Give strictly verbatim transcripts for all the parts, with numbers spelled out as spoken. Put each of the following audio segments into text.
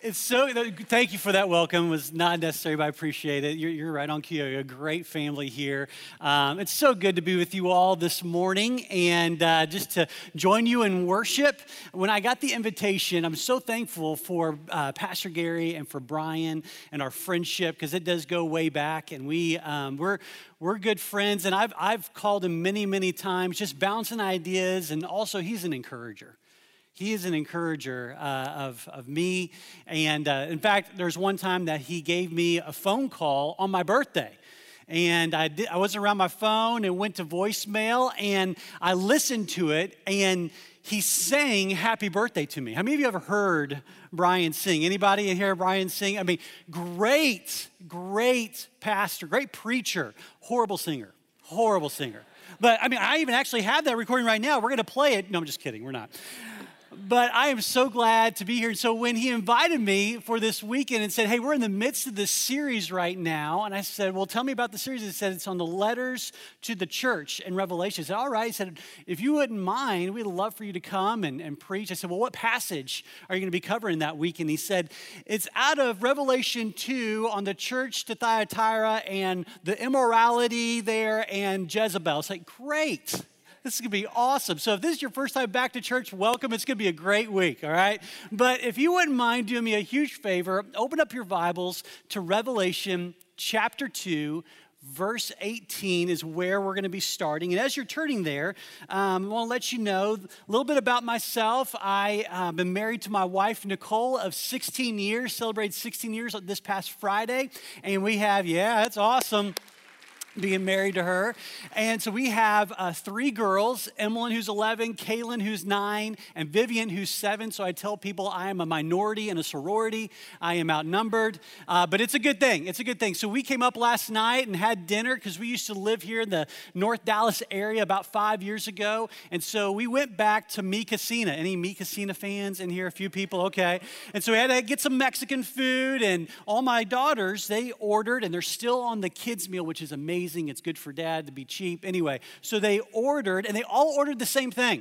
It's so, thank you for that welcome. It was not necessary, but I appreciate it. You're, you're right on cue. You're a great family here. Um, it's so good to be with you all this morning and uh, just to join you in worship. When I got the invitation, I'm so thankful for uh, Pastor Gary and for Brian and our friendship, because it does go way back, and we, um, we're, we're good friends, and I've, I've called him many, many times, just bouncing ideas, and also he's an encourager. He is an encourager uh, of, of me. And uh, in fact, there's one time that he gave me a phone call on my birthday. And I, did, I wasn't around my phone and went to voicemail, and I listened to it, and he sang happy birthday to me. How many of you ever heard Brian sing? Anybody in here Brian sing? I mean, great, great pastor, great preacher, horrible singer, horrible singer. But I mean, I even actually have that recording right now. We're going to play it. No, I'm just kidding. We're not. But I am so glad to be here. So when he invited me for this weekend and said, hey, we're in the midst of this series right now. And I said, well, tell me about the series. He said, it's on the letters to the church in Revelation. I said, all right. He said, if you wouldn't mind, we'd love for you to come and, and preach. I said, well, what passage are you going to be covering that week? And he said, it's out of Revelation two on the church to Thyatira and the immorality there and Jezebel. It's like, great. This is going to be awesome. So if this is your first time back to church, welcome. It's going to be a great week, all right? But if you wouldn't mind doing me a huge favor, open up your Bibles to Revelation chapter two, verse eighteen is where we're going to be starting. And as you're turning there, um, I want to let you know a little bit about myself. I've uh, been married to my wife, Nicole, of sixteen years, celebrated sixteen years this past Friday. And we have, yeah, that's awesome, being married to her. And so we have uh, three girls, Emmeline, who's eleven, Kaylin, who's nine, and Vivian, who's seven. So I tell people I am a minority in a sorority. I am outnumbered, uh, but it's a good thing. It's a good thing. So we came up last night and had dinner because we used to live here in the North Dallas area about five years ago. And so we went back to Mi Cocina. Any Mi Cocina fans in here? A few people? Okay. And so we had to get some Mexican food, and all my daughters, they ordered, and they're still on the kids' meal, which is amazing. It's good for dad to be cheap. Anyway, so they ordered, and they all ordered the same thing.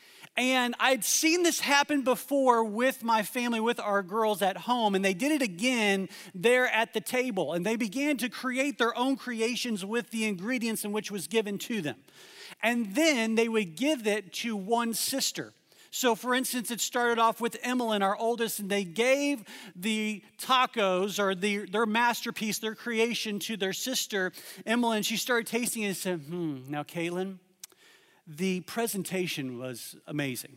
And I'd seen this happen before with my family, with our girls at home, and they did it again there at the table. And they began to create their own creations with the ingredients in which was given to them. And then they would give it to one sister. So, for instance, it started off with Emmeline, our oldest, and they gave the tacos or the, their masterpiece, their creation, to their sister, Emmeline. She started tasting it and said, hmm, now, Kaylin, the presentation was amazing.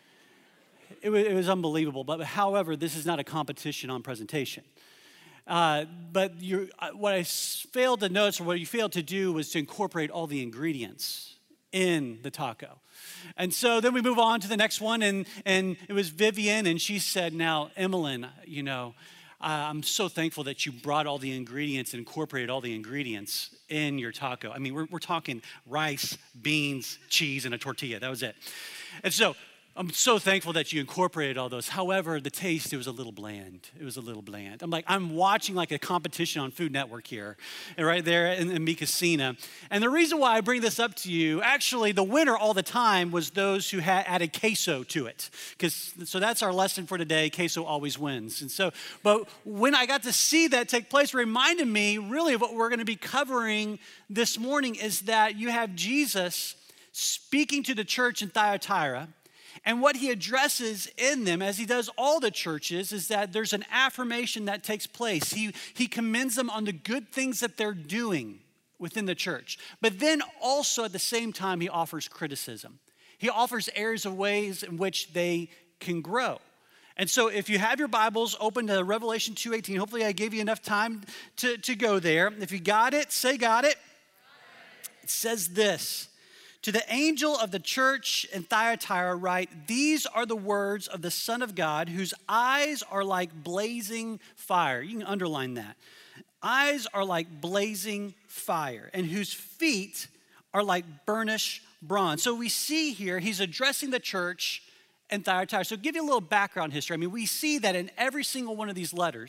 It was, it was unbelievable. But however, this is not a competition on presentation. Uh, but you're, what I failed to notice, or what you failed to do, was to incorporate all the ingredients in the taco. And so then we move on to the next one, and, and it was Vivian, and she said, now, Emmeline, you know, I'm so thankful that you brought all the ingredients and incorporated all the ingredients in your taco. I mean, we're, we're talking rice, beans, cheese, and a tortilla. That was it. And so I'm so thankful that you incorporated all those. However, the taste, it was a little bland. It was a little bland. I'm like, I'm watching like a competition on Food Network here, and right there in, in Mi Cocina. And the reason why I bring this up to you, actually, the winner all the time was those who had added queso to it. Because so that's our lesson for today. Queso always wins. And so, but when I got to see that take place, it reminded me really of what we're going to be covering this morning, is that you have Jesus speaking to the church in Thyatira. And what he addresses in them, as he does all the churches, is that there's an affirmation that takes place. He, he commends them on the good things that they're doing within the church. But then also at the same time, he offers criticism. He offers areas of ways in which they can grow. And so if you have your Bibles open to Revelation two eighteen, hopefully I gave you enough time to, to go there. If you got it, say got it. It says this. To the angel of the church in Thyatira write, these are the words of the Son of God, whose eyes are like blazing fire. You can underline that. Eyes are like blazing fire, and whose feet are like burnished bronze. So we see here, he's addressing the church in Thyatira. So to give you a little background history, I mean, we see that in every single one of these letters,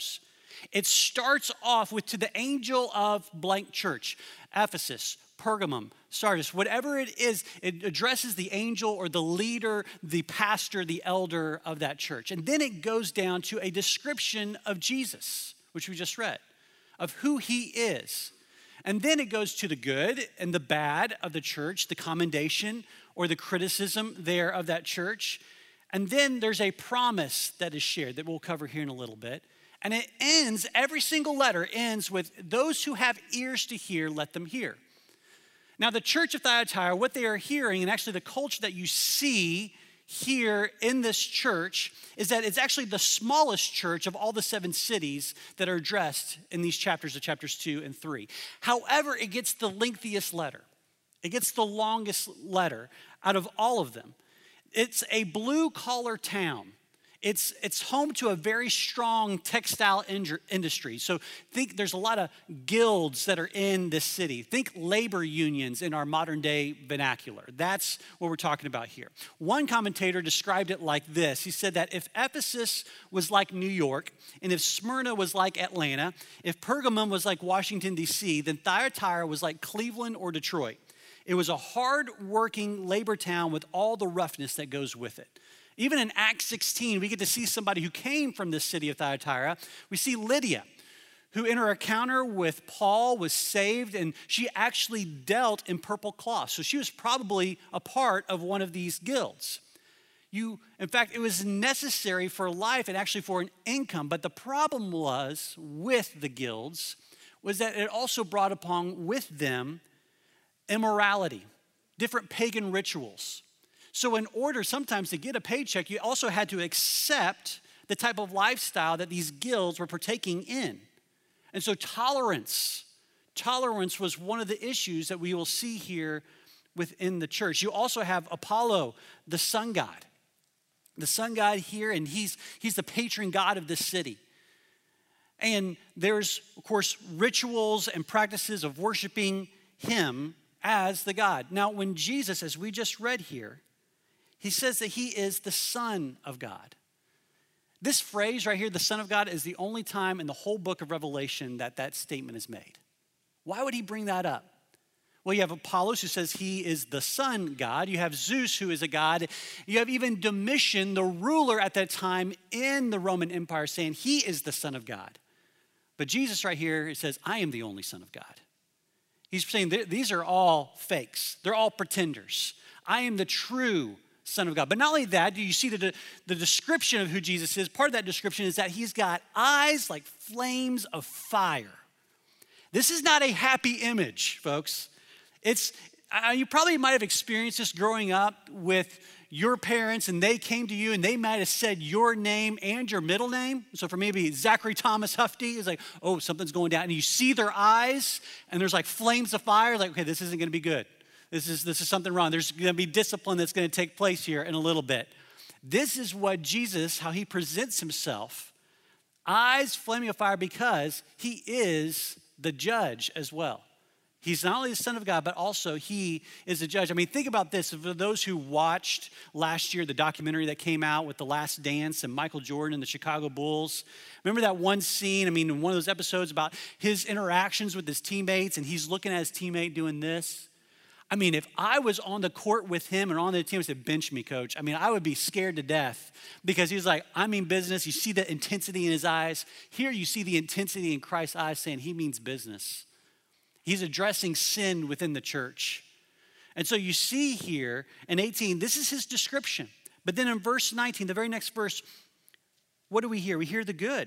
It starts off with to the angel of blank church, Ephesus, Pergamum, Sardis, whatever it is, it addresses the angel or the leader, the pastor, the elder of that church. And then it goes down to a description of Jesus, which we just read, of who he is. And then it goes to the good and the bad of the church, the commendation or the criticism there of that church. And then there's a promise that is shared that we'll cover here in a little bit. And it ends, every single letter ends with, those who have ears to hear, let them hear. Now, the church of Thyatira, what they are hearing, and actually the culture that you see here in this church, is that it's actually the smallest church of all the seven cities that are addressed in these chapters of chapters two and three. However, it gets the lengthiest letter. It gets the longest letter out of all of them. It's a blue-collar town. It's, it's home to a very strong textile industry. So think there's a lot of guilds that are in this city. Think labor unions in our modern day vernacular. That's what we're talking about here. One commentator described it like this. He said that if Ephesus was like New York, and if Smyrna was like Atlanta, if Pergamum was like Washington, D C, then Thyatira was like Cleveland or Detroit. It was a hard-working labor town with all the roughness that goes with it. Even in Acts sixteen, we get to see somebody who came from this city of Thyatira. We see Lydia, who in her encounter with Paul was saved, and she actually dealt in purple cloth. So she was probably a part of one of these guilds. You, in fact, it was necessary for life and actually for an income. But the problem was with the guilds was that it also brought upon with them immorality, different pagan rituals. So in order sometimes to get a paycheck, you also had to accept the type of lifestyle that these guilds were partaking in. And so tolerance, tolerance was one of the issues that we will see here within the church. You also have Apollo, the sun god. The sun god here, and he's, he's the patron god of this city. And there's, of course, rituals and practices of worshiping him as the God. Now, when Jesus, as we just read here, he says that he is the Son of God. This phrase right here, the Son of God, is the only time in the whole book of Revelation that that statement is made. Why would he bring that up? Well, you have Apollos who says he is the sun god. You have Zeus who is a god. You have even Domitian, the ruler at that time in the Roman Empire, saying he is the Son of God. But Jesus right here, he says, I am the only Son of God. He's saying these are all fakes. They're all pretenders. I am the true Son of God. But not only that, do you see the, the description of who Jesus is? Part of that description is that he's got eyes like flames of fire. This is not a happy image, folks. It's, uh, you probably might have experienced this growing up with your parents, and they came to you and they might have said your name and your middle name. So for maybe Zachary Thomas Hufty, it's like, oh, something's going down. And you see their eyes and there's like flames of fire. Like, okay, this isn't going to be good. This is, this is something wrong. There's going to be discipline that's going to take place here in a little bit. This is what Jesus, how he presents himself. Eyes flaming of fire because he is the judge as well. He's not only the Son of God, but also he is the judge. I mean, think about this. For those who watched last year, the documentary that came out with The Last Dance and Michael Jordan and the Chicago Bulls. Remember that one scene, I mean, in one of those episodes about his interactions with his teammates, and he's looking at his teammate doing this. I mean, if I was on the court with him and on the team and said, bench me, coach, I mean, I would be scared to death because he was like, I mean business. You see the intensity in his eyes. Here you see the intensity in Christ's eyes saying he means business. He's addressing sin within the church. And so you see here in eighteen, this is his description. But then in verse nineteen, the very next verse, what do we hear? We hear the good.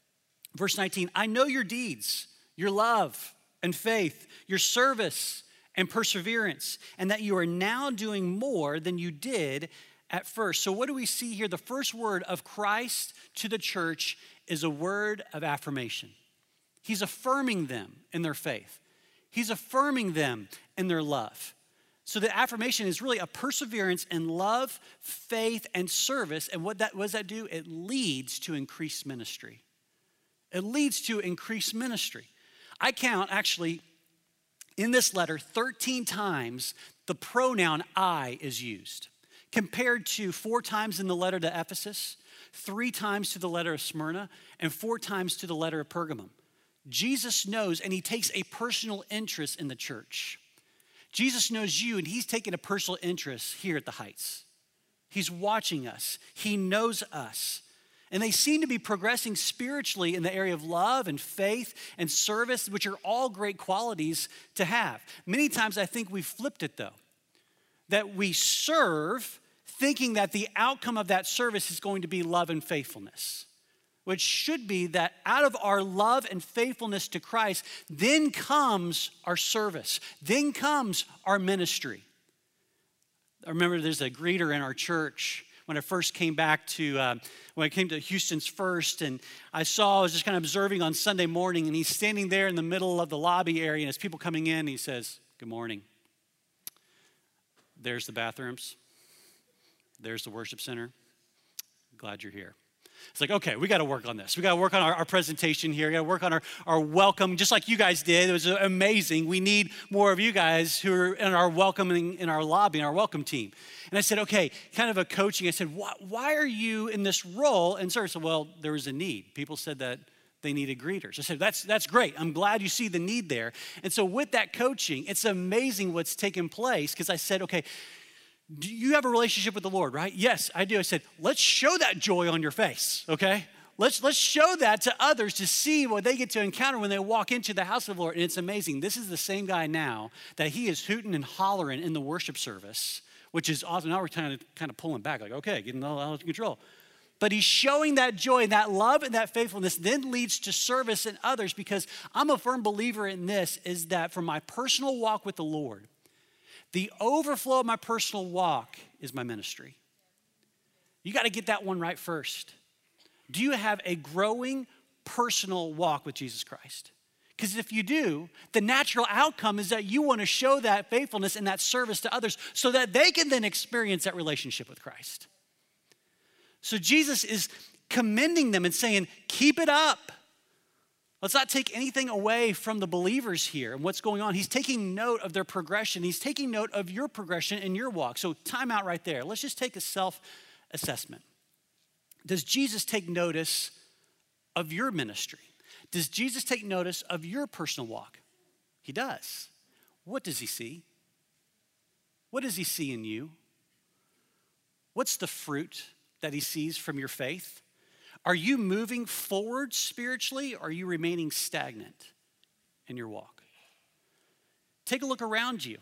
Verse nineteen, I know your deeds, your love and faith, your service and perseverance, and that you are now doing more than you did at first. So what do we see here? The first word of Christ to the church is a word of affirmation. He's affirming them in their faith. He's affirming them in their love. So the affirmation is really a perseverance in love, faith, and service. And what, that, what does that do? It leads to increased ministry. It leads to increased ministry. I count actually in this letter, thirteen times the pronoun I is used, compared to four times in the letter to Ephesus, three times to the letter of Smyrna, and four times to the letter of Pergamum. Jesus knows, and he takes a personal interest in the church. Jesus knows you, and he's taking a personal interest here at the Heights. He's watching us. He knows us. And they seem to be progressing spiritually in the area of love and faith and service, which are all great qualities to have. Many times I think we've flipped it though, that we serve thinking that the outcome of that service is going to be love and faithfulness, which should be that out of our love and faithfulness to Christ, then comes our service, then comes our ministry. I remember there's a greeter in our church when I first came back to, uh, when I came to Houston's First, and I saw, I was just kind of observing on Sunday morning, and he's standing there in the middle of the lobby area, and as people coming in, he says, "Good morning. There's the bathrooms. There's the worship center. Glad you're here." It's like, okay, we got to work on this. We got to work on our, our presentation here. We got to work on our, our welcome, just like you guys did. It was amazing. We need more of you guys who are in our welcoming, in our lobby, in our welcome team. And I said, okay, kind of a coaching. I said, why, why are you in this role? And sir said, well, there was a need. People said that they needed greeters. I said, that's, that's great. I'm glad you see the need there. And so with that coaching, it's amazing what's taken place, because I said, okay, do you have a relationship with the Lord, right? Yes, I do. I said, let's show that joy on your face, okay? Let's, let's show that to others to see what they get to encounter when they walk into the house of the Lord. And it's amazing. This is the same guy now that he is hooting and hollering in the worship service, which is awesome. Now we're kind of, kind of pulling back, like, okay, getting all out of control. But he's showing that joy and that love and that faithfulness then leads to service in others, because I'm a firm believer in this, is that for my personal walk with the Lord, the overflow of my personal walk is my ministry. You got to get that one right first. Do you have a growing personal walk with Jesus Christ? Because if you do, the natural outcome is that you want to show that faithfulness and that service to others so that they can then experience that relationship with Christ. So Jesus is commending them and saying, keep it up. Let's not take anything away from the believers here and what's going on. He's taking note of their progression. He's taking note of your progression in your walk. So time out right there. Let's just take a self-assessment. Does Jesus take notice of your ministry? Does Jesus take notice of your personal walk? He does. What does he see? What does he see in you? What's the fruit that he sees from your faith? Are you moving forward spiritually, or are you remaining stagnant in your walk? Take a look around you.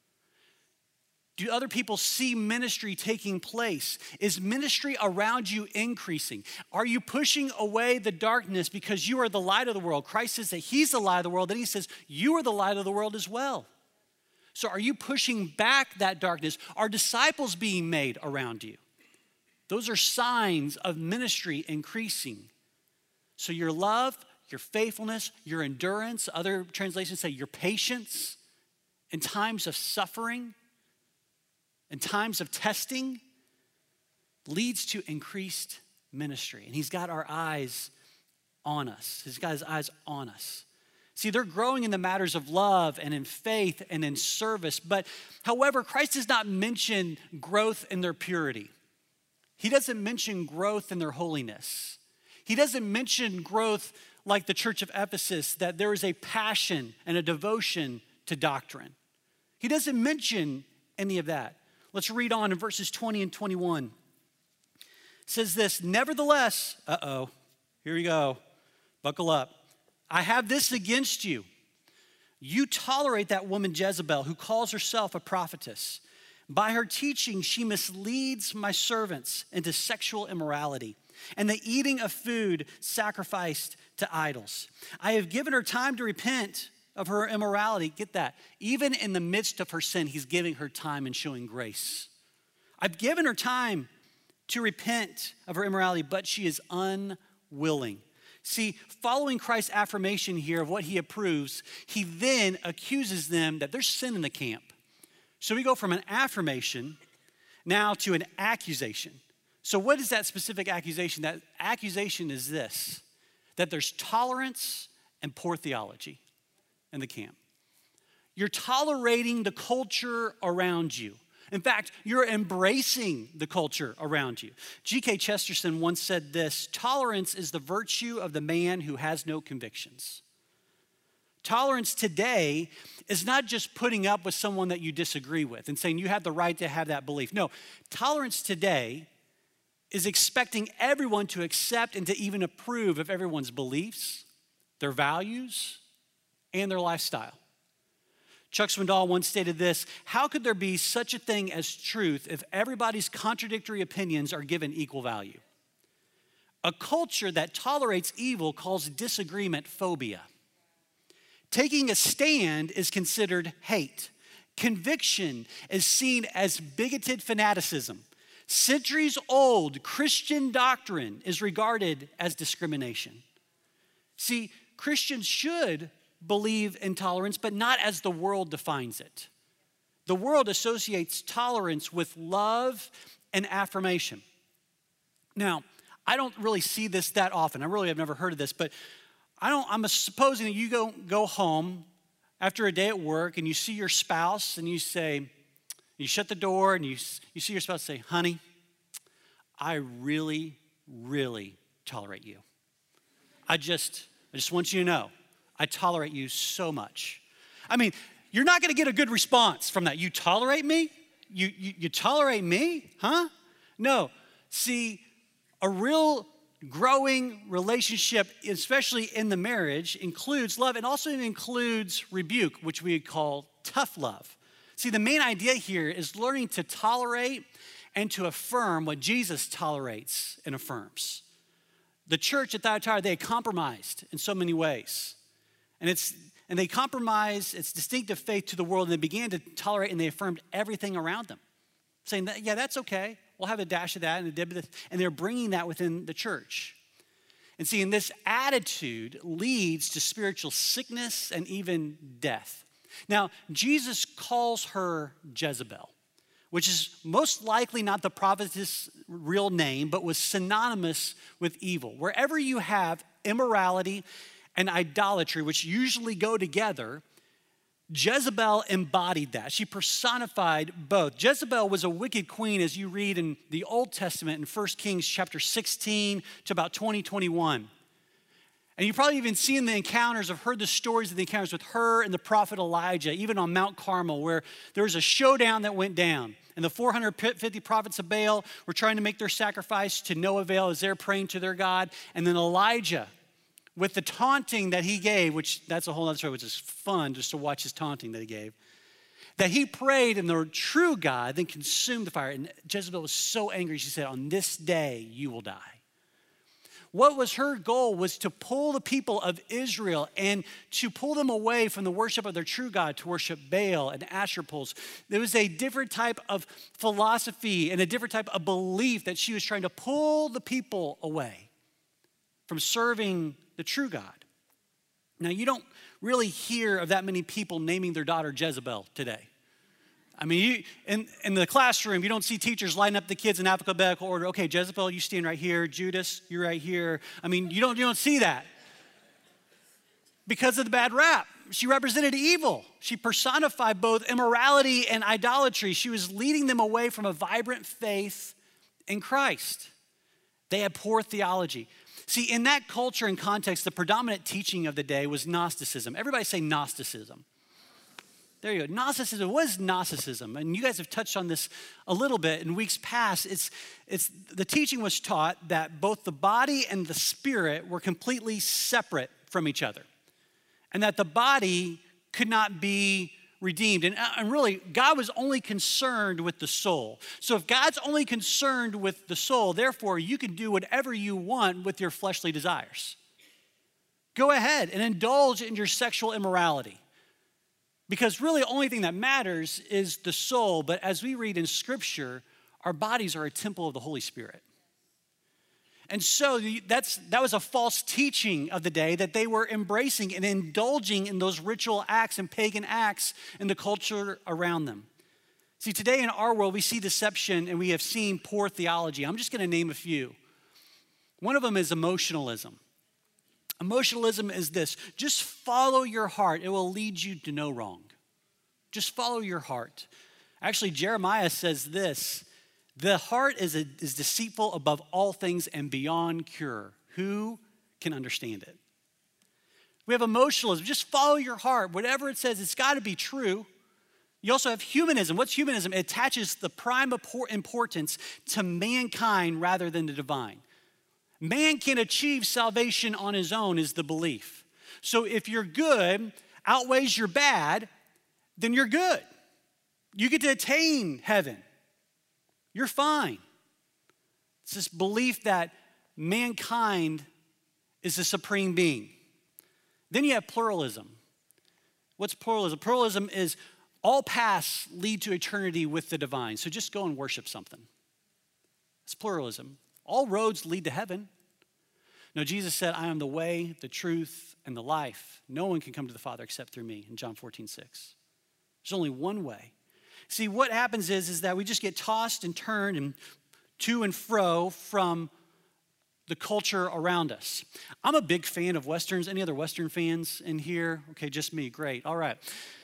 Do other people see ministry taking place? Is ministry around you increasing? Are you pushing away the darkness because you are the light of the world? Christ says that he's the light of the world, and he says you are the light of the world as well. So are you pushing back that darkness? Are disciples being made around you? Those are signs of ministry increasing. So your love, your faithfulness, your endurance, other translations say your patience in times of suffering, in times of testing, leads to increased ministry. And he's got our eyes on us. He's got his eyes on us. See, they're growing in the matters of love and in faith and in service. But however, Christ does not mention growth in their purity. He doesn't mention growth in their holiness. He doesn't mention growth like the church of Ephesus, that there is a passion and a devotion to doctrine. He doesn't mention any of that. Let's read on in verses twenty and twenty-one. It says this, nevertheless, uh-oh, here we go, buckle up. I have this against you. You tolerate that woman Jezebel, who calls herself a prophetess. By her teaching, she misleads my servants into sexual immorality and the eating of food sacrificed to idols. I have given her time to repent of her immorality. Get that. Even in the midst of her sin, he's giving her time and showing grace. I've given her time to repent of her immorality, but she is unwilling. See, following Christ's affirmation here of what he approves, he then accuses them that there's sin in the camp. So we go from an affirmation now to an accusation. So what is that specific accusation? That accusation is this, that there's tolerance and poor theology in the camp. You're tolerating the culture around you. In fact, you're embracing the culture around you. G K Chesterton once said this: tolerance is the virtue of the man who has no convictions. Tolerance today is not just putting up with someone that you disagree with and saying you have the right to have that belief. No, tolerance today is expecting everyone to accept and to even approve of everyone's beliefs, their values, and their lifestyle. Chuck Swindoll once stated this: how could there be such a thing as truth if everybody's contradictory opinions are given equal value? A culture that tolerates evil calls disagreement phobia. Taking a stand is considered hate. Conviction is seen as bigoted fanaticism. Centuries-old Christian doctrine is regarded as discrimination. See, Christians should believe in tolerance, but not as the world defines it. The world associates tolerance with love and affirmation. Now, I don't really see this that often. I really have never heard of this, but I don't, I'm supposing that you go, go home after a day at work and you see your spouse and you say, you shut the door and you, you see your spouse say, honey, I really, really tolerate you. I just, I just want you to know, I tolerate you so much. I mean, you're not gonna get a good response from that. You tolerate me? You, you, you tolerate me? Huh? No, see, a real growing relationship, especially in the marriage, includes love and also includes rebuke, which we call tough love. See, the main idea here is learning to tolerate and to affirm what Jesus tolerates and affirms. The church at Thyatira, they compromised in so many ways. And it's and they compromised its distinctive faith to the world, and they began to tolerate and they affirmed everything around them, saying that, yeah, that's okay. We'll have a dash of that and a dip of this. And they're bringing that within the church. And see, and this attitude leads to spiritual sickness and even death. Now, Jesus calls her Jezebel, which is most likely not the prophetess' real name, but was synonymous with evil. Wherever you have immorality and idolatry, which usually go together, Jezebel embodied that. She personified both. Jezebel was a wicked queen, as you read in the Old Testament in First Kings chapter sixteen to about twenty, twenty-one. And you've probably even seen the encounters, or heard the stories of the encounters with her and the prophet Elijah, even on Mount Carmel, where there was a showdown that went down. And the four hundred fifty prophets of Baal were trying to make their sacrifice to no avail as they're praying to their God. And then Elijah, with the taunting that he gave, which that's a whole other story, which is fun just to watch his taunting that he gave, that he prayed and the true God then consumed the fire. And Jezebel was so angry, she said, on this day you will die. What was her goal was to pull the people of Israel and to pull them away from the worship of their true God to worship Baal and Asher poles. There was a different type of philosophy and a different type of belief that she was trying to pull the people away from serving the true God. Now, you don't really hear of that many people naming their daughter Jezebel today. I mean, you, in, in the classroom, you don't see teachers line up the kids in alphabetical order. Okay, Jezebel, you stand right here. Judas, you're right here. I mean, you don't, you don't see that because of the bad rap. She represented evil. She personified both immorality and idolatry. She was leading them away from a vibrant faith in Christ. They had poor theology. See, in that culture and context, the predominant teaching of the day was Gnosticism. Everybody say Gnosticism. There you go. Gnosticism. What is Gnosticism? And you guys have touched on this a little bit in weeks past. It's, it's, the teaching was taught that both the body and the spirit were completely separate from each other, and that the body could not be redeemed. And, and really, God was only concerned with the soul. So if God's only concerned with the soul, therefore, you can do whatever you want with your fleshly desires. Go ahead and indulge in your sexual immorality. Because really, the only thing that matters is the soul. But as we read in Scripture, our bodies are a temple of the Holy Spirit. And so that's, that was a false teaching of the day that they were embracing and indulging in those ritual acts and pagan acts in the culture around them. See, today in our world, we see deception and we have seen poor theology. I'm just going to name a few. One of them is emotionalism. Emotionalism is this: just follow your heart. It will lead you to no wrong. Just follow your heart. Actually, Jeremiah says this, the heart is, a, is deceitful above all things and beyond cure. Who can understand it? We have emotionalism. Just follow your heart. Whatever it says, it's got to be true. You also have humanism. What's humanism? It attaches the prime importance to mankind rather than the divine. Man can achieve salvation on his own is the belief. So if your good outweighs your bad, then you're good. You get to attain heaven. You're fine. It's this belief that mankind is the supreme being. Then you have pluralism. What's pluralism? Pluralism is all paths lead to eternity with the divine. So just go and worship something. It's pluralism. All roads lead to heaven. No, Jesus said, I am the way, the truth, and the life. No one can come to the Father except through me in John fourteen six. There's only one way. See, what happens is, is that we just get tossed and turned and to and fro from the culture around us. I'm a big fan of Westerns. Any other Western fans in here? Okay, just me. Great. All right.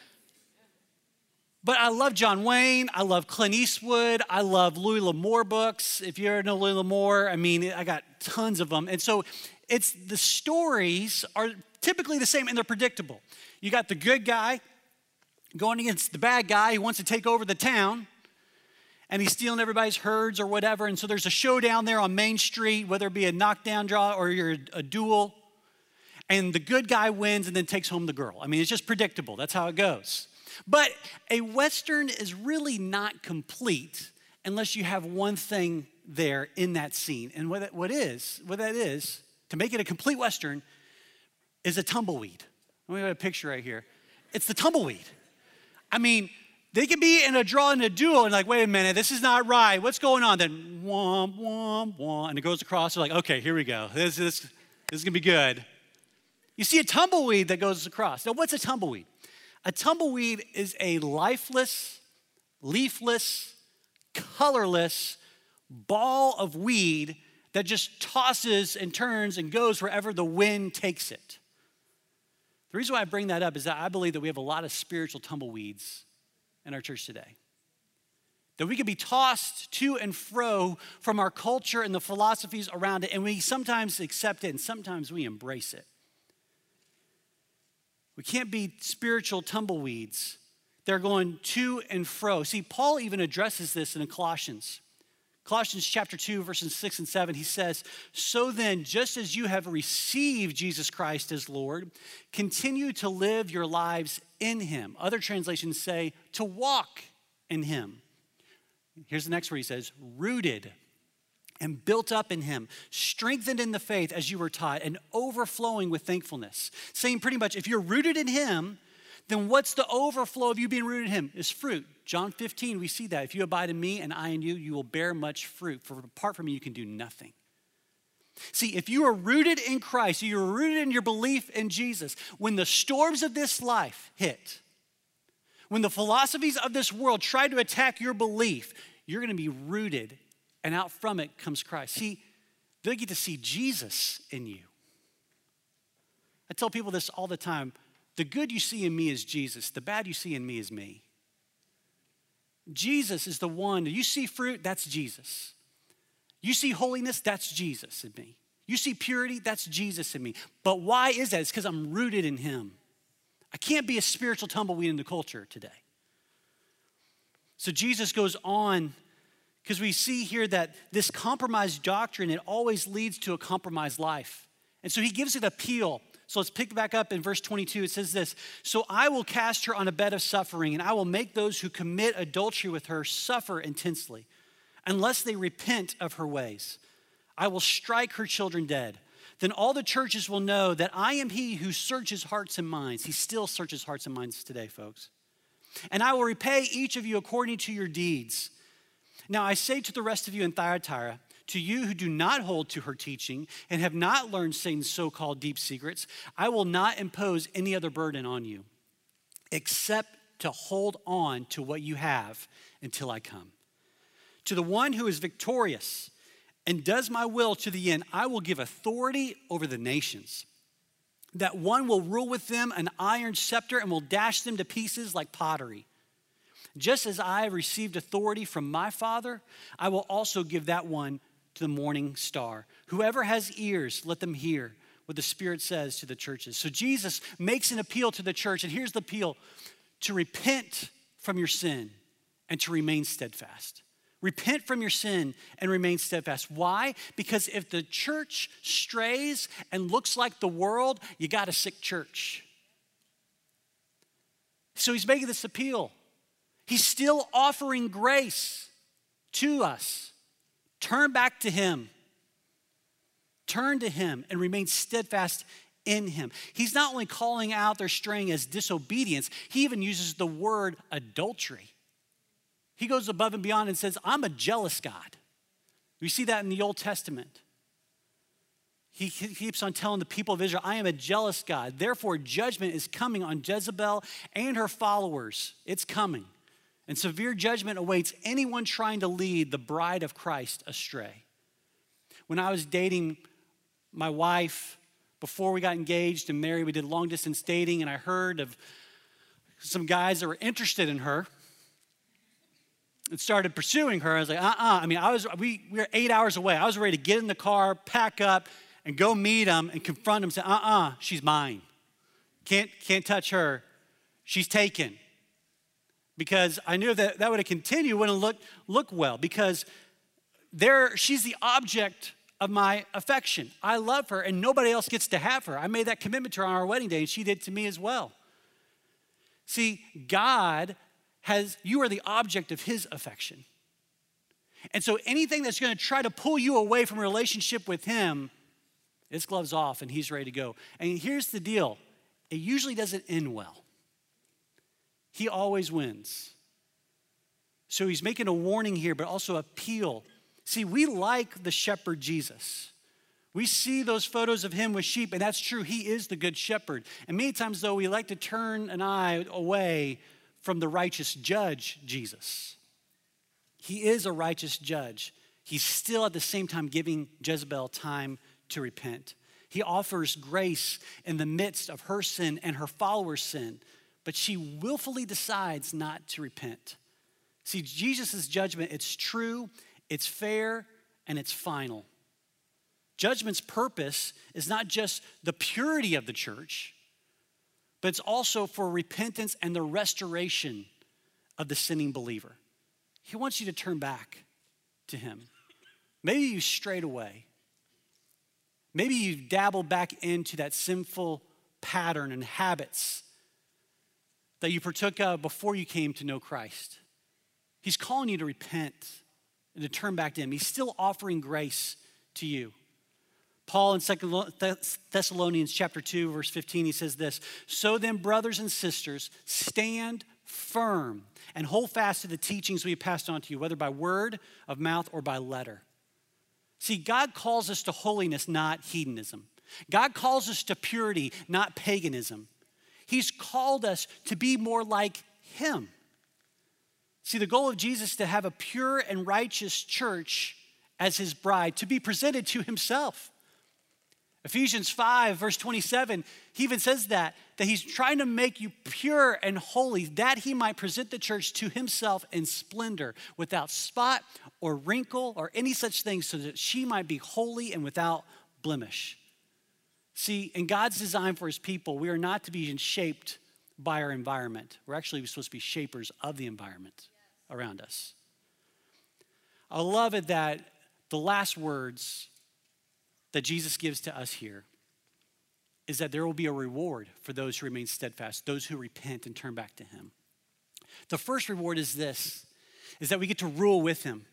But I love John Wayne. I love Clint Eastwood. I love Louis L'Amour books. If you ever know Louis L'Amour, I mean, I got tons of them. And so it's the stories are typically the same and they're predictable. You got the good guy going against the bad guy who wants to take over the town. And he's stealing everybody's herds or whatever. And so there's a showdown there on Main Street, whether it be a knockdown draw or you're a duel. And the good guy wins and then takes home the girl. I mean, it's just predictable. That's how it goes. But a Western is really not complete unless you have one thing there in that scene. And what that, what is, what that is, to make it a complete Western, is a tumbleweed. Let me have a picture right here. It's the tumbleweed. I mean, they can be in a draw in a duel and like, wait a minute, this is not right. What's going on? Then womp, womp, womp, and it goes across. They're like, okay, here we go. This, this, this is gonna be good. You see a tumbleweed that goes across. Now, what's a tumbleweed? A tumbleweed is a lifeless, leafless, colorless ball of weed that just tosses and turns and goes wherever the wind takes it. The reason why I bring that up is that I believe that we have a lot of spiritual tumbleweeds in our church today. That we can be tossed to and fro from our culture and the philosophies around it, and we sometimes accept it and sometimes we embrace it. We can't be spiritual tumbleweeds. They're going to and fro. See, Paul even addresses this in Colossians. Colossians chapter two, verses six and seven, he says, so then, just as you have received Jesus Christ as Lord, continue to live your lives in him. Other translations say to walk in him. Here's the next word he says, rooted and built up in him, strengthened in the faith as you were taught, and overflowing with thankfulness. Saying pretty much, if you're rooted in him, then what's the overflow of you being rooted in him? Is fruit. John fifteen, we see that. If you abide in me and I in you, you will bear much fruit. For apart from me, you can do nothing. See, if you are rooted in Christ, you're rooted in your belief in Jesus, when the storms of this life hit, when the philosophies of this world try to attack your belief, you're gonna be rooted, and out from it comes Christ. See, they get to see Jesus in you. I tell people this all the time. The good you see in me is Jesus. The bad you see in me is me. Jesus is the one. You see fruit, that's Jesus. You see holiness, that's Jesus in me. You see purity, that's Jesus in me. But why is that? It's because I'm rooted in him. I can't be a spiritual tumbleweed in the culture today. So Jesus goes on, because we see here that this compromised doctrine, it always leads to a compromised life. And so he gives it an appeal. So let's pick back up in verse twenty-two. It says this, so I will cast her on a bed of suffering, and I will make those who commit adultery with her suffer intensely, unless they repent of her ways. I will strike her children dead. Then all the churches will know that I am he who searches hearts and minds. He still searches hearts and minds today, folks. And I will repay each of you according to your deeds. Now I say to the rest of you in Thyatira, to you who do not hold to her teaching and have not learned Satan's so-called deep secrets, I will not impose any other burden on you, except to hold on to what you have until I come. To the one who is victorious and does my will to the end, I will give authority over the nations. That one will rule with them an iron scepter and will dash them to pieces like pottery. Just as I have received authority from my Father, I will also give that one to the morning star. Whoever has ears, let them hear what the Spirit says to the churches. So Jesus makes an appeal to the church, and here's the appeal: to repent from your sin and to remain steadfast. Repent from your sin and remain steadfast. Why? Because if the church strays and looks like the world, you got a sick church. So he's making this appeal. He's still offering grace to us. Turn back to him. Turn to him and remain steadfast in him. He's not only calling out their straying as disobedience, he even uses the word adultery. He goes above and beyond and says, I'm a jealous God. We see that in the Old Testament. He keeps on telling the people of Israel, I am a jealous God. Therefore, judgment is coming on Jezebel and her followers. It's coming. And severe judgment awaits anyone trying to lead the bride of Christ astray. When I was dating my wife, before we got engaged and married, we did long distance dating, and I heard of some guys that were interested in her and started pursuing her. I was like, uh-uh. I mean, I was we, we were eight hours away. I was ready to get in the car, pack up, and go meet them and confront them and say, uh-uh, she's mine. Can't, can't touch her. She's taken. Because I knew that that would have continued, wouldn't look, look well, because there, she's the object of my affection. I love her, and nobody else gets to have her. I made that commitment to her on our wedding day, and she did to me as well. See, God has, you are the object of his affection. And so anything that's going to try to pull you away from a relationship with him, it's gloves off, and he's ready to go. And here's the deal. It usually doesn't end well. He always wins. So he's making a warning here, but also appeal. See, we like the shepherd Jesus. We see those photos of him with sheep, and that's true. He is the good shepherd. And many times, though, we like to turn an eye away from the righteous judge, Jesus. He is a righteous judge. He's still at the same time giving Jezebel time to repent. He offers grace in the midst of her sin and her followers' sin, but she willfully decides not to repent. See, Jesus' judgment, it's true, it's fair, and it's final. Judgment's purpose is not just the purity of the church, but it's also for repentance and the restoration of the sinning believer. He wants you to turn back to him. Maybe you strayed away. Maybe you've dabbled back into that sinful pattern and habits that you partook of before you came to know Christ. He's calling you to repent and to turn back to him. He's still offering grace to you. Paul in Second Thessalonians chapter two, verse fifteen, he says this, so then, brothers and sisters, stand firm and hold fast to the teachings we have passed on to you, whether by word of mouth or by letter. See, God calls us to holiness, not hedonism. God calls us to purity, not paganism. He's called us to be more like him. See, the goal of Jesus is to have a pure and righteous church as his bride, to be presented to himself. Ephesians five, verse twenty-seven, he even says that, that he's trying to make you pure and holy, that he might present the church to himself in splendor, without spot or wrinkle or any such thing, so that she might be holy and without blemish. See, in God's design for his people, we are not to be shaped by our environment. We're actually supposed to be shapers of the environment around us. I love it that the last words that Jesus gives to us here is that there will be a reward for those who remain steadfast, those who repent and turn back to him. The first reward is this, is that we get to rule with him.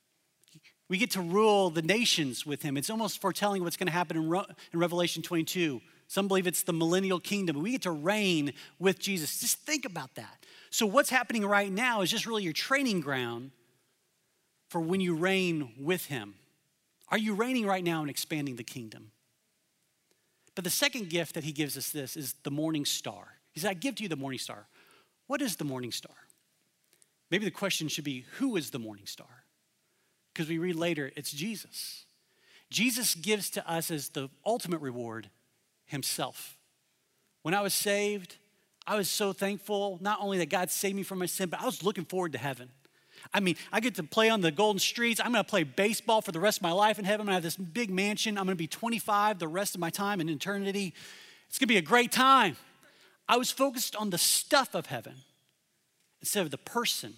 We get to rule the nations with him. It's almost foretelling what's going to happen in, Re- in Revelation twenty-two. Some believe it's the millennial kingdom. We get to reign with Jesus. Just think about that. So what's happening right now is just really your training ground for when you reign with him. Are you reigning right now and expanding the kingdom? But the second gift that he gives us this is the morning star. He said, I give to you the morning star. What is the morning star? Maybe the question should be, who is the morning star? Because we read later, it's Jesus. Jesus gives to us as the ultimate reward himself. When I was saved, I was so thankful, not only that God saved me from my sin, but I was looking forward to heaven. I mean, I get to play on the golden streets. I'm going to play baseball for the rest of my life in heaven. I'm going to have this big mansion. I'm going to be twenty-five the rest of my time in eternity. It's going to be a great time. I was focused on the stuff of heaven instead of the person.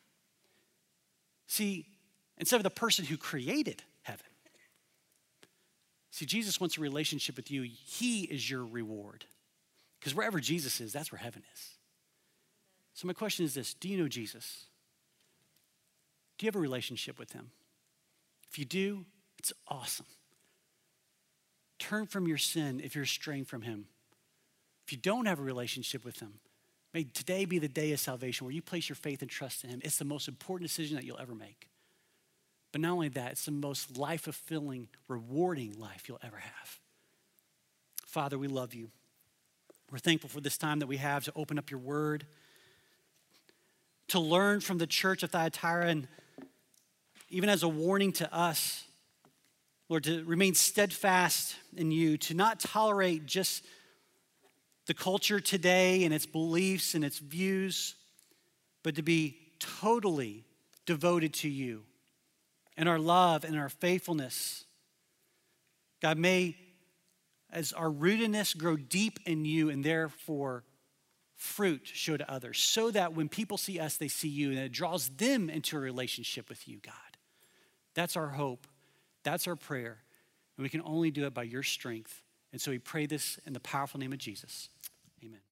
See, instead of the person who created heaven. See, Jesus wants a relationship with you. He is your reward. Because wherever Jesus is, that's where heaven is. So my question is this: do you know Jesus? Do you have a relationship with him? If you do, it's awesome. Turn from your sin if you're straying from him. If you don't have a relationship with him, may today be the day of salvation where you place your faith and trust in him. It's the most important decision that you'll ever make. But not only that, it's the most life-fulfilling, rewarding life you'll ever have. Father, we love you. We're thankful for this time that we have to open up your word, to learn from the church of Thyatira, and even as a warning to us, Lord, to remain steadfast in you, to not tolerate just the culture today and its beliefs and its views, but to be totally devoted to you and our love and our faithfulness. God, may, as our rootedness grow deep in you and therefore fruit show to others, so that when people see us, they see you, and it draws them into a relationship with you, God. That's our hope. That's our prayer. And we can only do it by your strength. And so we pray this in the powerful name of Jesus. Amen.